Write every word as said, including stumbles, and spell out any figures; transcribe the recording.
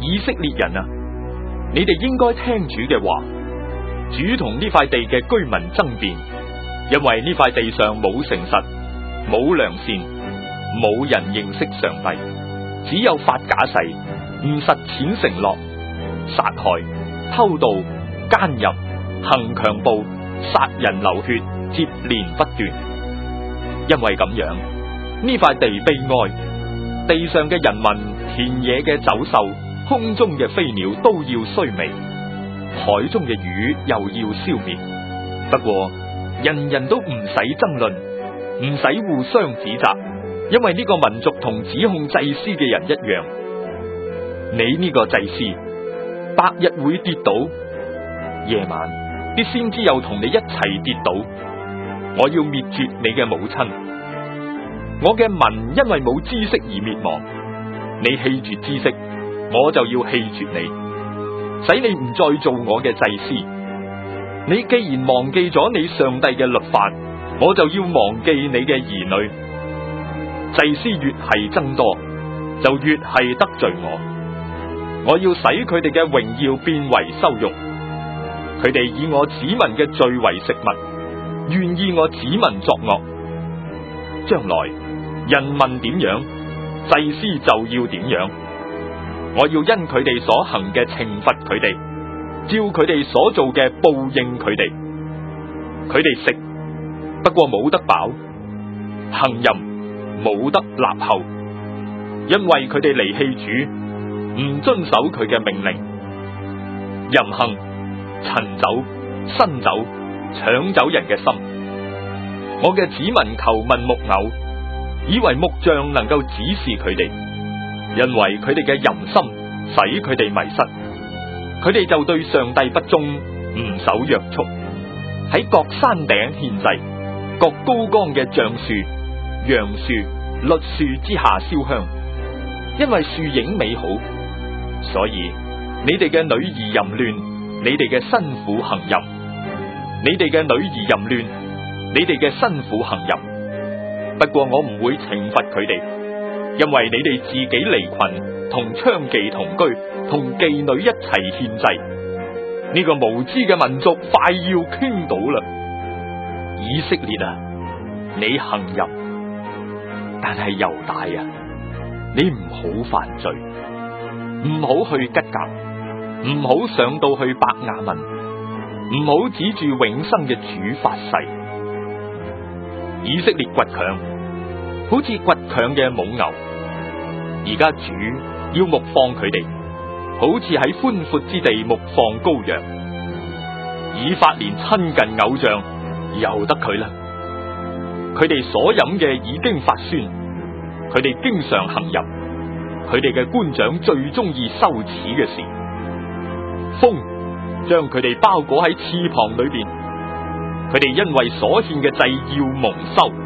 以色列人啊，你哋應該聽主嘅話。主同呢塊地嘅居民爭辯，因為呢塊地上冇誠實，冇良善，冇人認識上帝，只有發假誓，唔實踐承諾，殺害、偷盜、奸淫、行強暴、殺人流血，接連不斷。因為咁樣，呢塊地悲哀，地上嘅人民、田野嘅走獸、空中嘅飛鳥都要衰微，海中嘅魚又要消滅。不過人人都唔使爭論，唔使互相指責，因為呢個民族同指控祭司嘅人一樣。你呢個祭司，白日會跌倒，夜晚啲先知又同你一齊跌倒。我要滅絕你嘅母親，我嘅民因為冇知識而滅亡。你棄絕知識，我就要棄絕你，使你唔再做我嘅祭司。你既然忘記咗你上帝嘅律法，我就要忘記你嘅兒女。祭司越係增多，就越係得罪我。我要使佢哋嘅榮耀變為羞辱，佢哋以我子民嘅罪為食物，願意我子民作惡。將來人民點樣，祭司就要點樣。我要因佢哋所行嘅懲罰佢哋，照佢哋所做嘅報應佢哋。佢哋食，不過冇得飽；行淫，冇得立後，因為佢哋離棄主，唔遵守佢嘅命令，淫行、陳酒、新酒，搶走人嘅心。我嘅子民求問木偶，以為木匠能夠指示佢哋，因為佢哋嘅淫心使佢哋迷失，佢哋就對上帝不忠，唔守約束，喺各山頂獻祭，各高岡嘅橡樹、楊樹、栗樹之下燒香，因為樹影美好，所以你哋嘅女兒淫亂，你哋嘅新婦行淫；你哋嘅女兒淫亂，你哋嘅新婦行淫。不過我唔會懲罰佢哋，因為你哋自己離群，同娼妓同居，同妓女一齊獻祭。呢個無知嘅民族快要傾倒啦！以色列啊，你行淫，但係猶大啊，你唔好犯罪，唔好去吉甲，唔好上到去伯亞文，唔好指住永生嘅主發誓。以色列倔強，好似倔強嘅母牛，而家主要牧放佢哋，好似喺寬闊之地牧放羔羊。以法蓮親近偶像，由得佢啦。佢哋所飲嘅已經發酸，佢哋經常行淫，佢哋嘅官長最中意羞恥嘅事。風將佢哋包裹喺翅膀裏邊，佢哋因為所獻嘅祭要蒙羞。